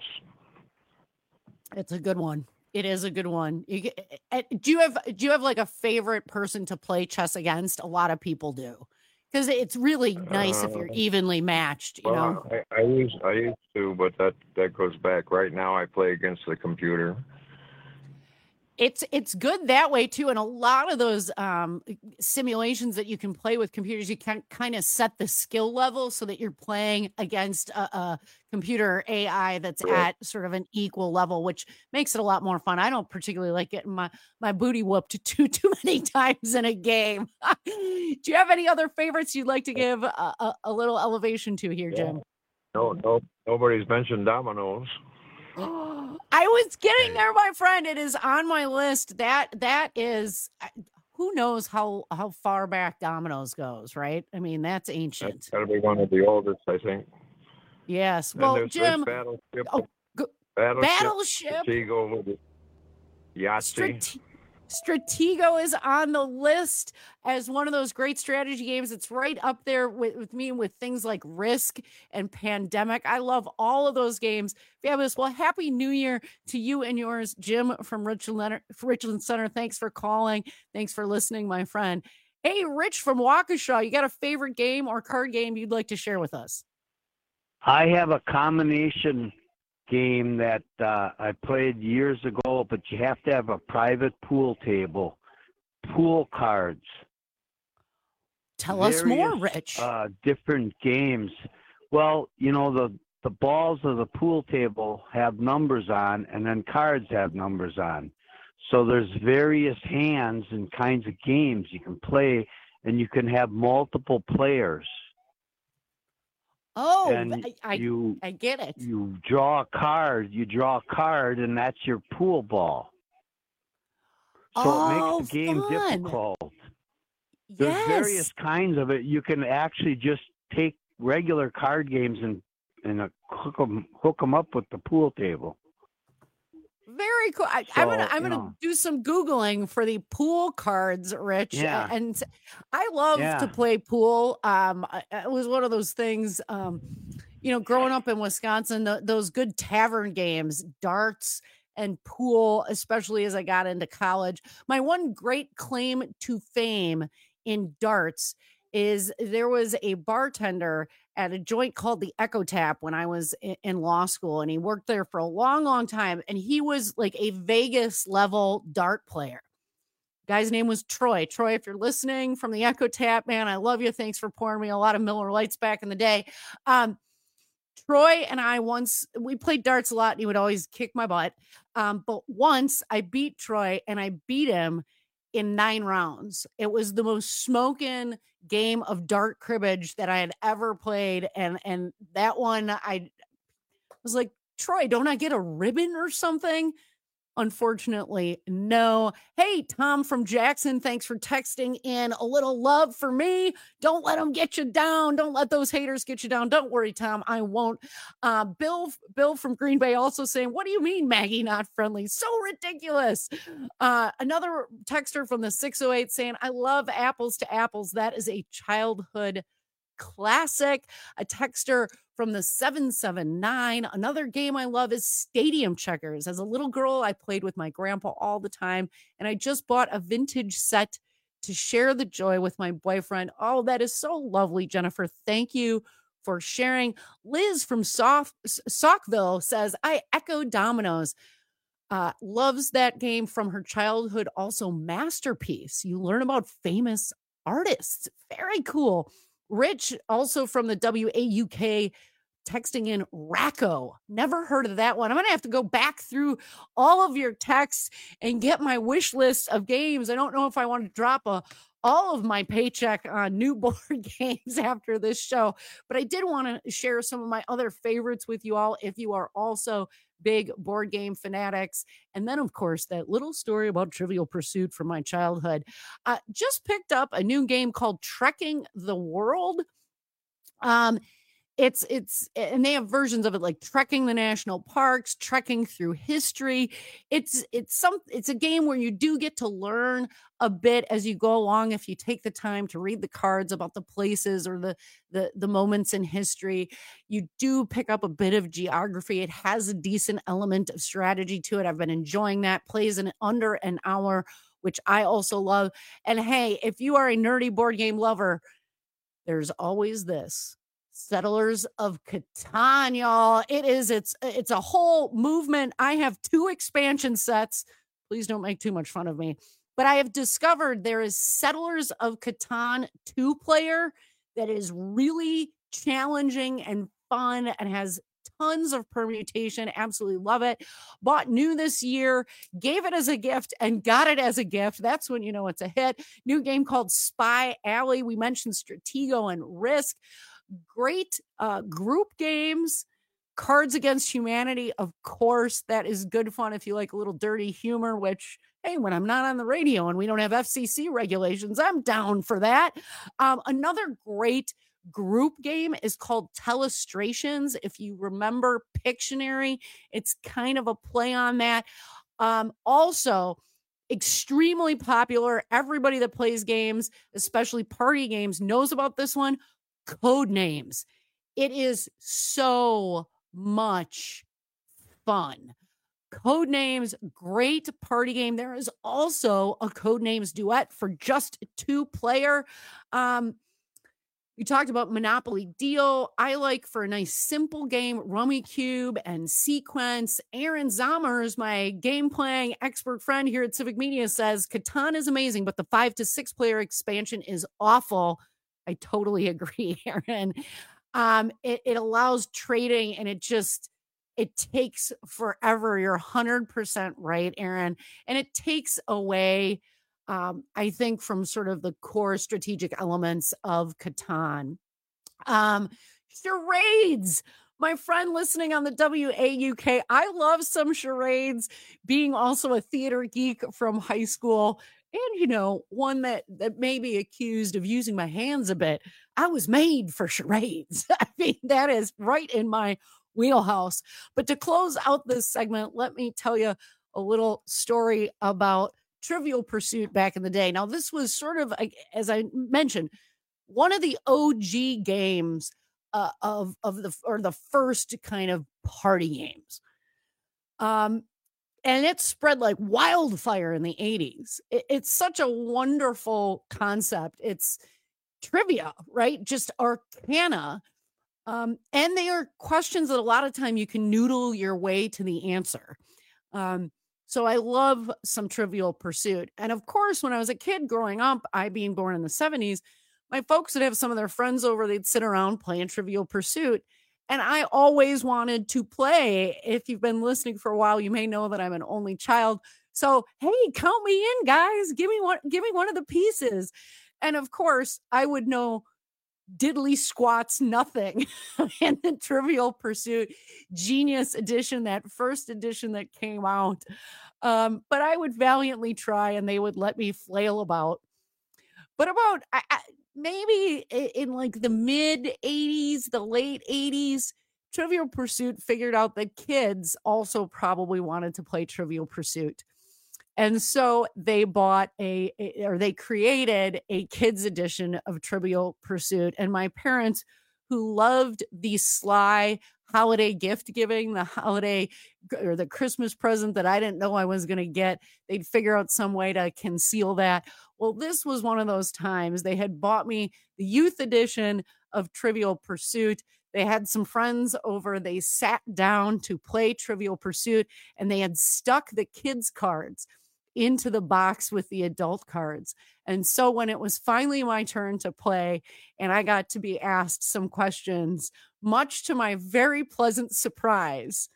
It's a good one. It is a good one. You, do you have do you have like a favorite person to play chess against? A lot of people do. Because it's really nice if you're Uh, evenly matched, you Well, know. I, I used I used to, but that that goes back. Right now, I play against the computer. It's it's good that way too, and a lot of those um, simulations that you can play with computers, you can kind of set the skill level so that you're playing against a, a computer A I that's Right. at sort of an equal level, which makes it a lot more fun. I don't particularly like getting my my booty whooped too too many times in a game. Do you have any other favorites you'd like to give a, a, a little elevation to here, Jim? No, no, nobody's mentioned dominoes. I was getting there, my friend. It is on my list. That that is, who knows how how far back dominoes goes, right? I mean, that's ancient. That's got to be one of the oldest, I think. Yes. And Well, there's, Jim. there's Battleship, Oh, go, Battleship, Battleship. Stratego with Yahtzee. Strate- Stratego is on the list as one of those great strategy games. It's right up there with, with me with things like Risk and Pandemic. I love all of those games. Fabulous. Well, Happy New Year to you and yours, Jim from Richland, Leonard, Richland Center. Thanks for calling. Thanks for listening, my friend. Hey, Rich from Waukesha, you got a favorite game or card game you'd like to share with us? I have a combination game that uh, I played years ago, but you have to have a private pool table. Pool cards. Tell us more, Various, Rich. Uh, different games. Well, you know, the, the balls of the pool table have numbers on, and then cards have numbers on. So there's various hands and kinds of games you can play, and you can have multiple players. Oh, and I, I, you I get it. you draw a card, you draw a card, and that's your pool ball. So Oh, it makes the game fun. difficult. There's Yes. various kinds of it. You can actually just take regular card games and and uh, hook them hook 'em up with the pool table. Very cool. I, I'm gonna So, I'm you gonna know. do some googling for the pool cards, Rich. Yeah. And I love Yeah. to play pool. Um, I- it was one of those things. Um, you know, growing up in Wisconsin, th- those good tavern games, darts and pool, especially as I got into college. My one great claim to fame in darts is there was a bartender at a joint called the Echo Tap when I was in, in law school, and he worked there for a long, long time. And he was like a Vegas level dart player. Guy's name was Troy. Troy, if you're listening from the Echo Tap, man, I love you. Thanks for pouring me a lot of Miller Lights back in the day. Um, Troy and I once, we played darts a lot, and he would always kick my butt. Um, but once I beat Troy, and I beat him in nine rounds. It was the most smoking game of dart cribbage that I had ever played. And, and that one, I was like, Troy, don't I get a ribbon or something? Unfortunately, no. Hey, Tom from Jackson, thanks for texting in a little love for me. Don't let them get you down. Don't let those haters get you down. Don't worry, Tom, I won't. Uh, Bill, Bill from Green Bay also saying, what do you mean, Maggie not friendly? So ridiculous. Uh, another texter from the six oh eight saying, I love Apples to Apples. That is a childhood classic. A texter from the seven seven nine. Another game I love is Stadium Checkers. As a little girl, I played with my grandpa all the time, and I just bought a vintage set to share the joy with my boyfriend. Oh, that is so lovely, Jennifer. Thank you for sharing. Liz from Soft, Saukville says, I echo dominoes. Uh, loves that game from her childhood. Also, Masterpiece. You learn about famous artists. Very cool. Rich, also from the W A U K, texting in Racco. Never heard of that one. I'm going to have to go back through all of your texts and get my wish list of games. I don't know if I want to drop a, all of my paycheck on new board games after this show, but I did want to share some of my other favorites with you all if you are also big board game fanatics. And then, of course, that little story about Trivial Pursuit from my childhood. Uh, just picked up a new game called Trekking the World. Um, it's it's and they have versions of it like Trekking the National Parks, Trekking Through History. It's it's some it's a game where you do get to learn a bit as you go along if you take the time to read the cards about the places or the the the moments in history. You do pick up a bit of geography. It has a decent element of strategy to it. I've been enjoying that. Plays in under an hour, which I also love. And hey, if you are a nerdy board game lover, there's always this. Settlers of Catan, y'all. It is, it's, it's a whole movement. I have two expansion sets. Please don't make too much fun of me. But I have discovered there is Settlers of Catan two player that is really challenging and fun and has tons of permutation. Absolutely love it. Bought new this year, gave it as a gift and got it as a gift. That's when you know it's a hit. New game called Spy Alley. We mentioned Stratego and Risk. Great uh, group games. Cards Against Humanity, of course. That is good fun if you like a little dirty humor, which, hey, when I'm not on the radio and we don't have F C C regulations, I'm down for that. Um, another great group game is called Telestrations. If you remember Pictionary, it's kind of a play on that. Um, also, extremely popular. Everybody that plays games, especially party games, knows about this one. Codenames. It is so much fun. Codenames, great party game. There is also a Codenames duet for just two player. Um, you talked about Monopoly Deal. I like, for a nice simple game, Rummikub and Sequence. Aaron Zommers, my game playing expert friend here at Civic Media, says Catan is amazing, but the five to six player expansion is awful. I totally agree, Aaron. Um, it, it allows trading, and it just, it takes forever. You're one hundred percent right, Aaron. And it takes away, um, I think, from sort of the core strategic elements of Catan. Um, charades. My friend listening on the W A U K, I love some charades, being also a theater geek from high school. And, you know, one that, that may be accused of using my hands a bit. I was made for charades. I mean, that is right in my wheelhouse. But to close out this segment, let me tell you a little story about Trivial Pursuit back in the day. Now, this was sort of, as I mentioned, one of the O G games uh, of, of the, or the first kind of party games. Um, And it spread like wildfire in the eighties. It, it's such a wonderful concept. It's trivia, right? Just arcana. Um, and they are questions that a lot of time you can noodle your way to the answer. Um, so I love some Trivial Pursuit. And of course, when I was a kid growing up, I being born in the seventies, my folks would have some of their friends over. They'd sit around playing Trivial Pursuit. And I always wanted to play. If you've been listening for a while, you may know that I'm an only child. So, hey, count me in, guys. Give me one, give me one of the pieces. And of course, I would know diddly squats nothing in the Trivial Pursuit Genius Edition, that first edition that came out. Um, but I would valiantly try, and they would let me flail about. But about... I, I, maybe in like the mid eighties, the late eighties, Trivial Pursuit figured out that kids also probably wanted to play Trivial Pursuit. And so they bought a, a, or they created a kids edition of Trivial Pursuit. And my parents, who loved the sly holiday gift giving, the holiday or the Christmas present that I didn't know I was going to get, they'd figure out some way to conceal that. Well, this was one of those times. They had bought me the youth edition of Trivial Pursuit. They had some friends over. They sat down to play Trivial Pursuit, and they had stuck the kids' cards into the box with the adult cards. And so when it was finally my turn to play, and I got to be asked some questions, much to my very pleasant surprise,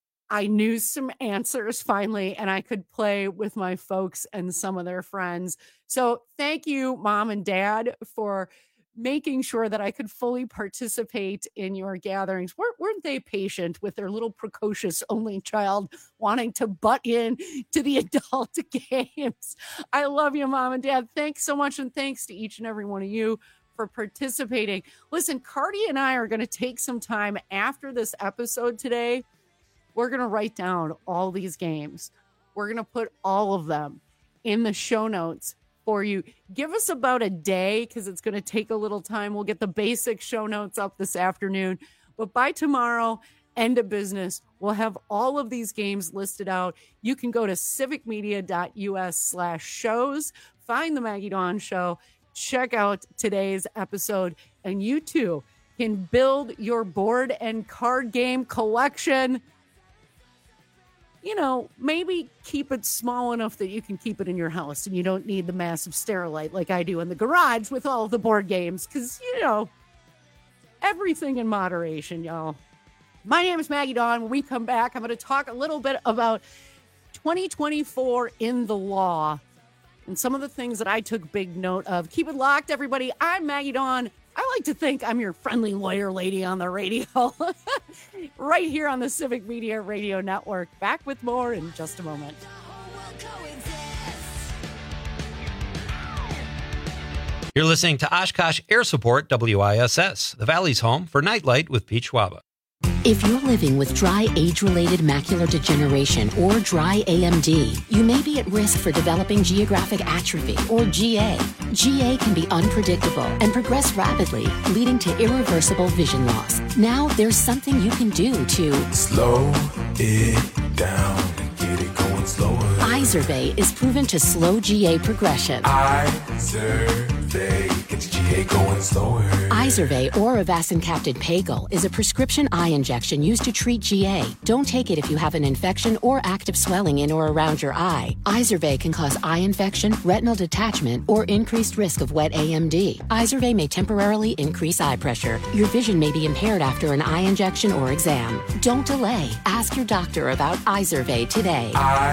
I knew some answers finally, and I could play with my folks and some of their friends. So thank you, Mom and Dad, for making sure that I could fully participate in your gatherings. Weren't, weren't they patient with their little precocious only child wanting to butt in to the adult games? I love you, Mom and Dad. Thanks so much, and thanks to each and every one of you for participating. Listen, Cardi and I are going to take some time after this episode today. We're going to write down all these games. We're going to put all of them in the show notes for you. Give us about a day, because it's going to take a little time. We'll get the basic show notes up this afternoon. But by tomorrow, end of business, we'll have all of these games listed out. You can go to civicmedia.us slash shows, find the Maggie Dawn Show, check out today's episode, and you too can build your board and card game collection. You know, maybe keep it small enough that you can keep it in your house and you don't need the massive Sterilite like I do in the garage with all the board games, because, you know, everything in moderation, y'all. My name is Maggie Dawn. When we come back, I'm going to talk a little bit about twenty twenty-four in the law and some of the things that I took big note of. Keep it locked, everybody. I'm Maggie Dawn. I like to think I'm your friendly lawyer lady on the radio. Right here on the Civic Media Radio Network. Back with more in just a moment. You're listening to Oshkosh Air Support W I S S, the Valley's home for Nightlight with Pete Schwaba. If you're living with dry age-related macular degeneration or dry A M D, you may be at risk for developing geographic atrophy or G A. G A can be unpredictable and progress rapidly, leading to irreversible vision loss. Now there's something you can do to slow it down and get it going slower. Izervay is proven to slow G A progression. Izervay gets G A going slower. Izervay or avacincaptad pagel is a prescription eye injection used to treat G A. Don't take it if you have an infection or active swelling in or around your eye. Izervay can cause eye infection, retinal detachment, or increased risk of wet A M D. Izervay may temporarily increase eye pressure. Your vision may be impaired after an eye injection or exam. Don't delay. Ask your doctor about Izervay today.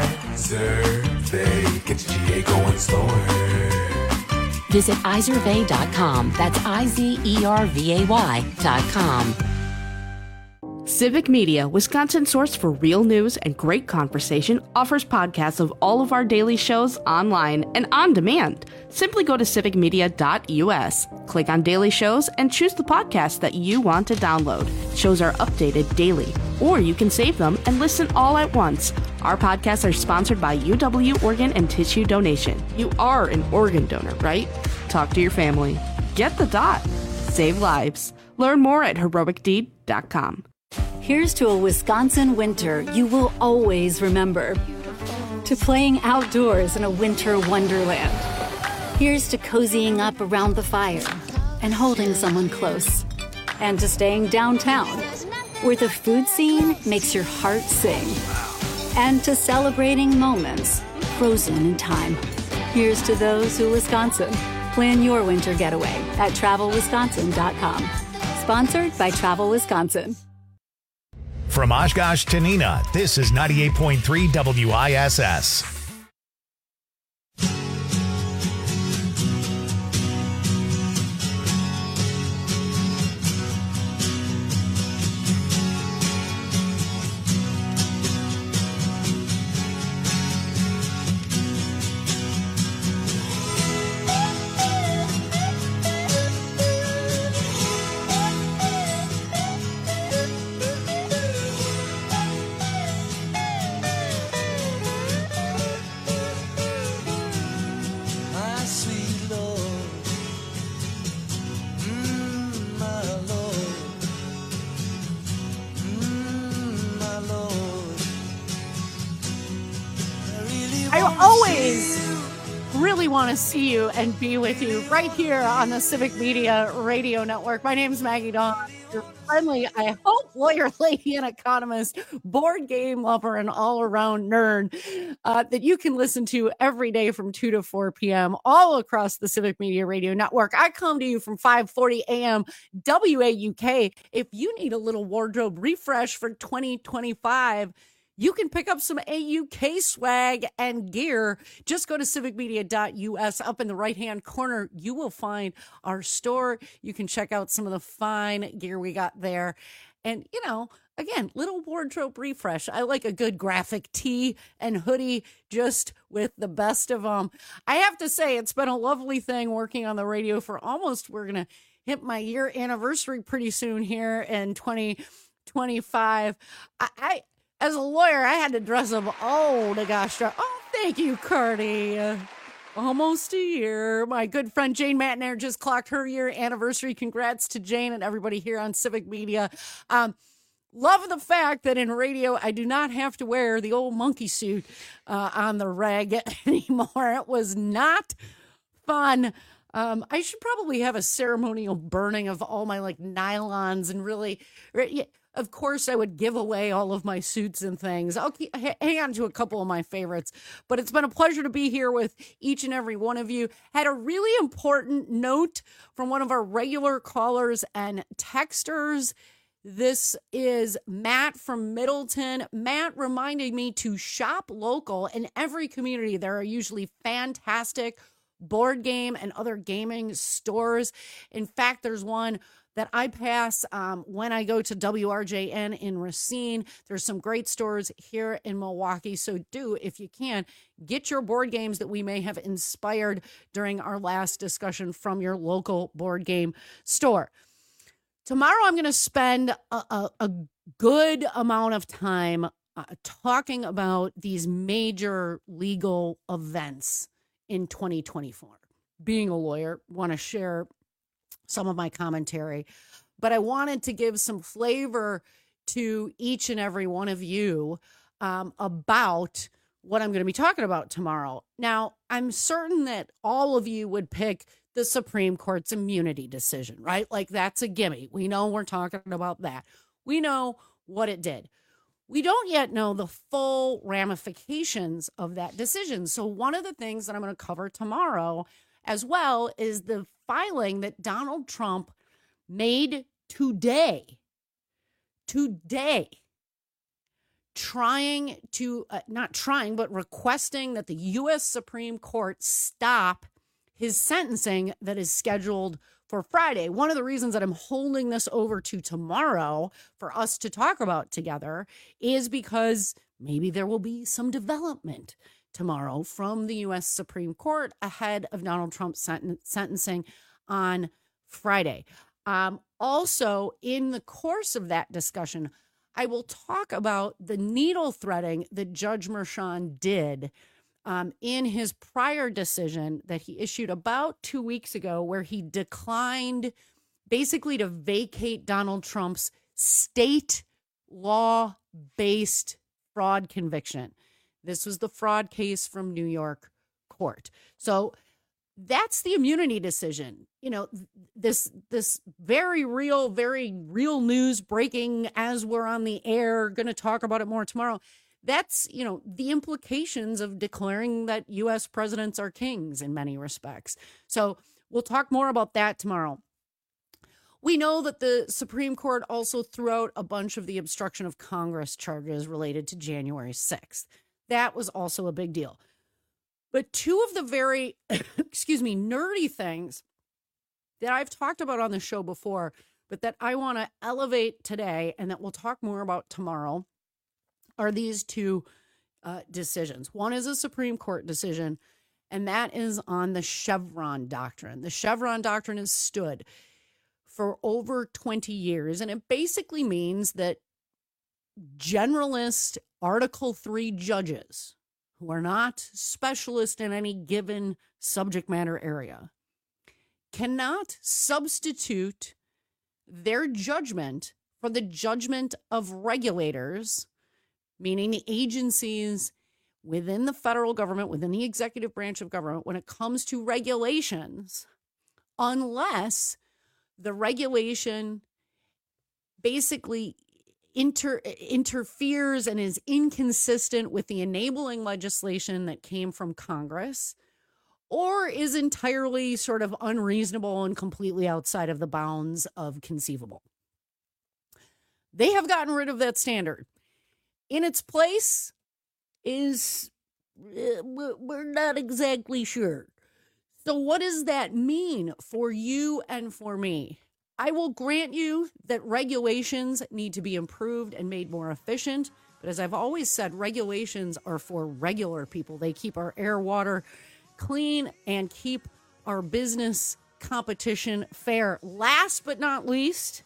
Izervay gets G A going slower. Visit Izervay dot com. That's I Z E R V A Y dot com. Civic Media, Wisconsin's source for real news and great conversation, offers podcasts of all of our daily shows online and on demand. Simply go to civic media dot U S, click on daily shows, and choose the podcast that you want to download. Shows are updated daily, or you can save them and listen all at once. Our podcasts are sponsored by U W Organ and Tissue Donation. You are an organ donor, right? Talk to your family. Get the dot. Save lives. Learn more at heroic deed dot com. Here's to a Wisconsin winter you will always remember. To playing outdoors in a winter wonderland. Here's to cozying up around the fire and holding someone close. And to staying downtown, where the food scene makes your heart sing. And to celebrating moments frozen in time. Here's to those who Wisconsin. Plan your winter getaway at travel wisconsin dot com. Sponsored by Travel Wisconsin. From Oshkosh to Neenah, this is ninety-eight point three W I S S. Want to see you and be with you right here on the Civic Media Radio Network. My name is Maggie Dawn, your friendly, I hope, lawyer, lady, and economist, board game lover, and all-around nerd uh, that you can listen to every day from two to four p.m. all across the Civic Media Radio Network. I come to you from five forty a.m. W A U K. If you need a little wardrobe refresh for twenty twenty-five, you can pick up some A U K swag and gear. Just go to civic media dot U S. Up in the right-hand corner, you will find our store. You can check out some of the fine gear we got there. And, you know, again, little wardrobe refresh. I like a good graphic tee and hoodie just with the best of them. I have to say, it's been a lovely thing working on the radio for almost, we're going to hit my year anniversary pretty soon here in twenty twenty-five. I... I As a lawyer, I had to dress up. Oh, the gosh. Oh, thank you, Cardi. Uh, almost a year. My good friend Jane Matner just clocked her year anniversary. Congrats to Jane and everybody here on Civic Media. Um, love the fact that in radio, I do not have to wear the old monkey suit uh, on the reg anymore. It was not fun. Um, I should probably have a ceremonial burning of all my like nylons and really, of course, I would give away all of my suits and things. I'll keep, hang on to a couple of my favorites, but it's been a pleasure to be here with each and every one of you. Had a really important note from one of our regular callers and texters. This is Matt from Middleton. Matt reminded me to shop local. In every community, there are usually fantastic board game and other gaming stores. In fact, there's one that I pass um, when I go to W R J N in Racine. There's some great stores here in Milwaukee. So do, if you can, get your board games that we may have inspired during our last discussion from your local board game store. Tomorrow, I'm going to spend a, a, a good amount of time uh, talking about these major legal events in twenty twenty-four. Being a lawyer, want to share some of my commentary, but I wanted to give some flavor to each and every one of you um, about what I'm going to be talking about tomorrow. Now, I'm certain that all of you would pick the Supreme Court's immunity decision, right? Like that's a gimme. We know we're talking about that. We know what it did. We don't yet know the full ramifications of that decision. So one of the things that I'm going to cover tomorrow as well is the filing that Donald Trump made today, today, trying to, uh, not trying, but requesting that the U S Supreme Court stop his sentencing that is scheduled for Friday. One of the reasons that I'm holding this over to tomorrow for us to talk about together is because maybe there will be some development tomorrow from the U S Supreme Court ahead of Donald Trump's senten- sentencing on Friday. Um, also, in the course of that discussion, I will talk about the needle threading that Judge Merchan did Um, in his prior decision that he issued about two weeks ago, where he declined basically to vacate Donald Trump's state law-based fraud conviction. This was the fraud case from New York court. So that's the immunity decision. You know, this this very real, very real news breaking as we're on the air, going to talk about it more tomorrow. That's, you know, the implications of declaring that U S presidents are kings in many respects. So we'll talk more about that tomorrow. We know that the Supreme Court also threw out a bunch of the obstruction of Congress charges related to January sixth. That was also a big deal. But two of the very, excuse me, nerdy things that I've talked about on the show before, but that I want to elevate today and that we'll talk more about tomorrow, are these two uh, decisions. One is a Supreme Court decision, and that is on the Chevron doctrine. The Chevron doctrine has stood for over twenty years, and it basically means that generalist Article three judges who are not specialists in any given subject matter area cannot substitute their judgment for the judgment of regulators, meaning the agencies within the federal government, within the executive branch of government, when it comes to regulations, unless the regulation basically inter- interferes and is inconsistent with the enabling legislation that came from Congress, or is entirely sort of unreasonable and completely outside of the bounds of conceivable. They have gotten rid of that standard. In its place is, uh, we're not exactly sure. So what does that mean for you and for me? I will grant you that regulations need to be improved and made more efficient. But as I've always said, regulations are for regular people. They keep our air, water clean and keep our business competition fair. Last but not least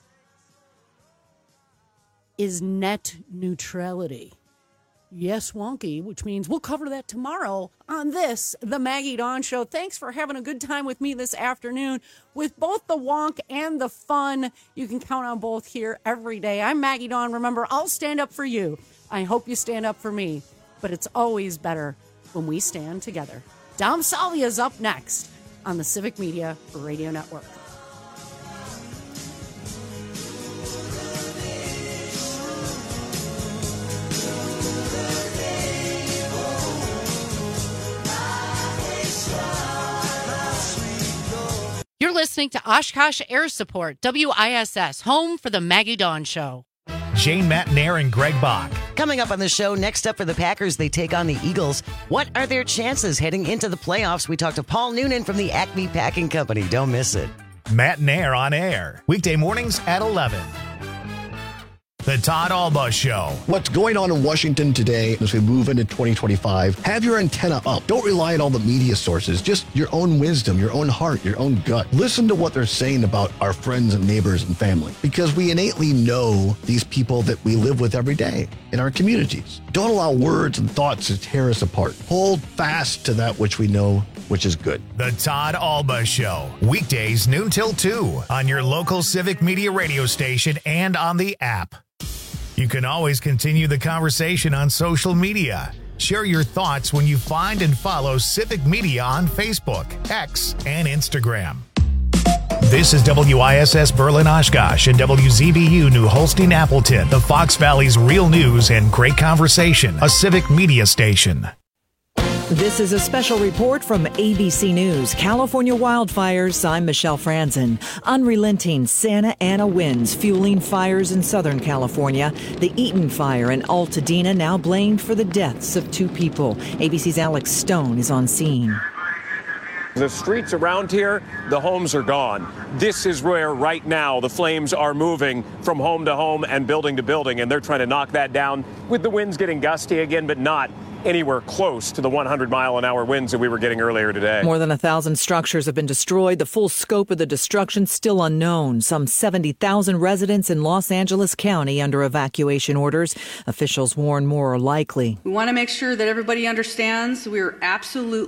is net neutrality. Yes, wonky, which means we'll cover that tomorrow on this, The Maggie Dawn Show. Thanks for having a good time with me this afternoon with both the wonk and the fun. You can count on both here every day. I'm Maggie Dawn. Remember, I'll stand up for you. I hope you stand up for me. But it's always better when we stand together. Dom Salvia's up next. on the Civic Media Radio Network. You're listening to Oshkosh Air Support, W I S S, home for the Maggie Dawn Show. Jane Matnair and Greg Bach. Coming up on the show, next up for the Packers, they take on the Eagles. What are their chances heading into the playoffs? We talk to Paul Noonan from the Acme Packing Company. Don't miss it. Matnair on air, weekday mornings at eleven. The Todd Alba Show. What's going on in Washington today as we move into twenty twenty-five? Have your antenna up. Don't rely on all the media sources. Just your own wisdom, your own heart, your own gut. Listen to what they're saying about our friends and neighbors and family, because we innately know these people that we live with every day in our communities. Don't allow words and thoughts to tear us apart. Hold fast to that which we know, which is good. The Todd Alba Show. Weekdays noon till two on your local Civic Media radio station and on the app. You can always continue the conversation on social media. Share your thoughts when you find and follow Civic Media on Facebook, X, and Instagram. This is W I S S Berlin Oshkosh and W Z B U New Holstein Appleton, the Fox Valley's real news and great conversation, a Civic Media station. This is a special report from A B C News. California wildfires. I'm Michelle Franzen. Unrelenting Santa Ana winds fueling fires in Southern California. The Eaton fire in Altadena now blamed for the deaths of two people. A B C's Alex Stone is on scene. The streets around here, the homes are gone. This is where right now the flames are moving from home to home and building to building, and they're trying to knock that down with the winds getting gusty again, but not anywhere close to the one hundred mile an hour winds that we were getting earlier today. More than a thousand structures have been destroyed. The full scope of the destruction still unknown. Some seventy thousand residents in Los Angeles County under evacuation orders. Officials warn more are likely. We want to make sure that everybody understands we're absolutely